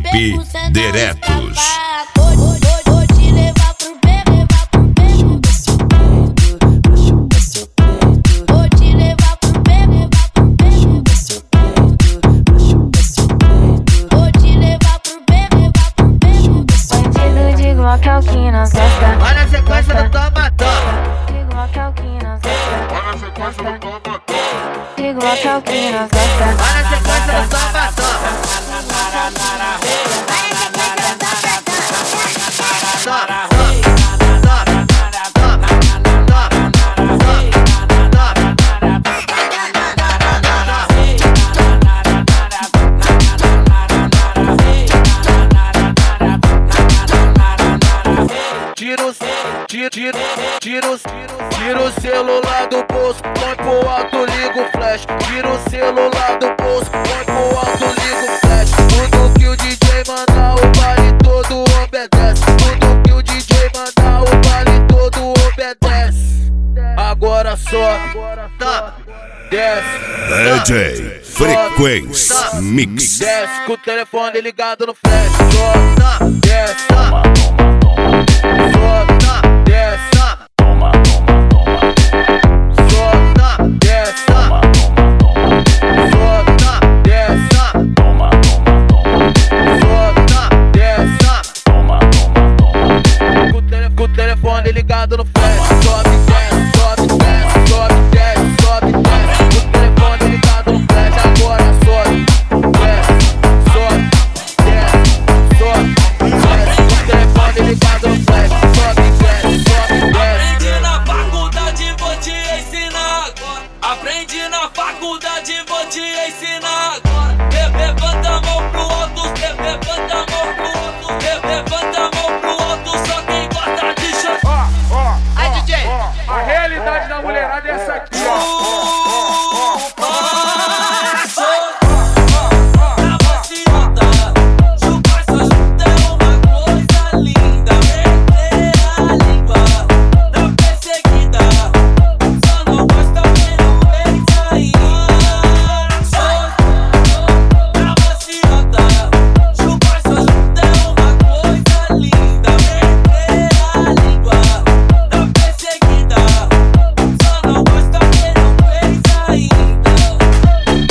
VIP Diretos. Vou te levar pro beco. Vou te levar pro beco. Vou te levar pro beco. Bandido de Glock é o que não gosta. Olha a sequência do toma, toma. De Glock é o que não gosta. Olha a sequência do toma, toma. De Glock é o que não gosta. Olha a sequência do toma, toma. Tira o celular do bolso, põe pro alto, liga o flash. Tira o celular do bolso, põe pro alto, liga o flash. Tudo que o DJ mandar, o baile todo obedece. Tudo que o DJ mandar, o baile todo obedece. Agora sobe, tá, desce. DJ Frequência Mix. Desce com o telefone ligado no flash. Sobe, tá, desce, tá. Sobe, tá, desce, tá. Ligado no flash, sobe, desce, sobe, desce, sobe, desce, sobe, desce. O telefone ligado no flash, agora sobe, desce, sobe, desce, sobe, desce. O telefone ligado no flash, sobe, desce, sobe, desce. Aprendi na faculdade, vou te ensinar agora. Aprendi na faculdade, vou te ensinar agora. Levanta a mão pro alto, levanta a mão pro